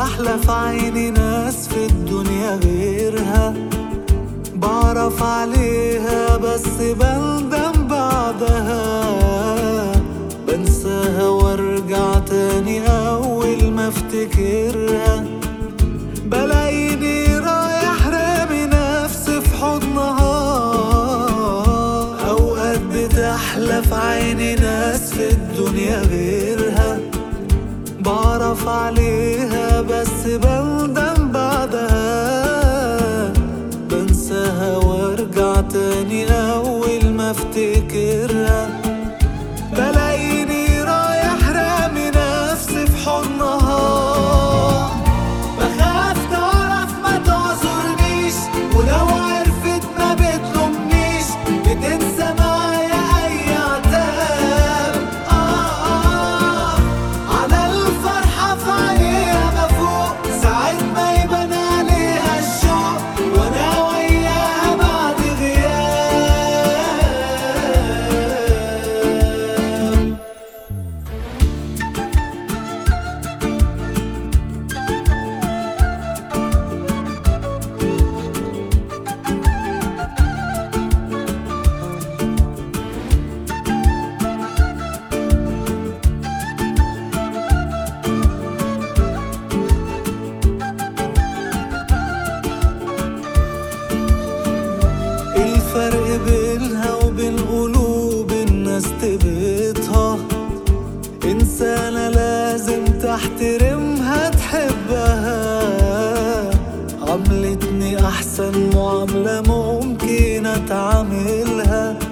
أحلى في عيني ناس في الدنيا غيرها، بعرف عليها بس بندم بعدها، بنساها وارجع تاني أول ما افتكرها، بلاقيني رايح رامي نفسي في حضنها. أوقات بتحلى في عيني ناس في الدنيا غيرها، بعرف عليها بس بندم بعدها، بنساها وارجع تاني أول ما افتكرها، بلاقيني رايح رامي نفسي في حضنها. بخاف تعرف ما تعذرنيش، ولو عرفت ما بتلومنيش، بتنسى معايا أي عتاب. على الفرحة في عينيها بفوق ساعة ما يبان عليها الشوق، وأنا وياها بعد غياب. الفرق بينها وبين قلوب الناس تبيتها، إنسانة لازم تحترمها تحبها، عملتني أحسن معاملة ممكن أتعاملها،